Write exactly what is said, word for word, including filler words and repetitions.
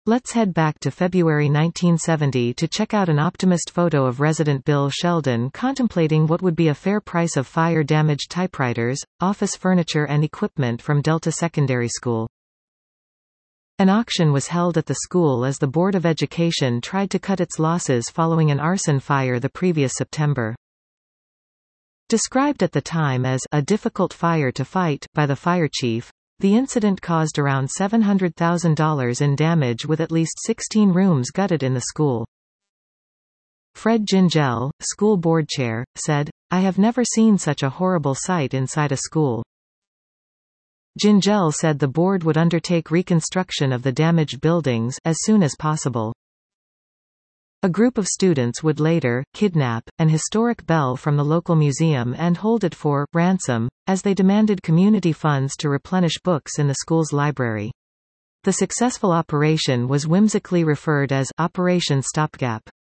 Let's head back to February nineteen seventy to check out an optimist photo of resident Bill Sheldon contemplating what would be a fair price of fire-damaged typewriters, office furniture and equipment from Delta Secondary School. An auction was held at the school as the Board of Education tried to cut its losses following an arson fire the previous September. Described at the time as a difficult fire to fight by the fire chief, the incident caused around seven hundred thousand dollars in damage with at least sixteen rooms gutted in the school. Fred Gingell, school board chair, said, "I have never seen such a horrible sight inside a school." Gingell said the board would undertake reconstruction of the damaged buildings as soon as possible. A group of students would later kidnap an historic bell from the local museum and hold it for ransom, as they demanded community funds to replenish books in the school's library. The successful operation was whimsically referred as Operation Stopgap.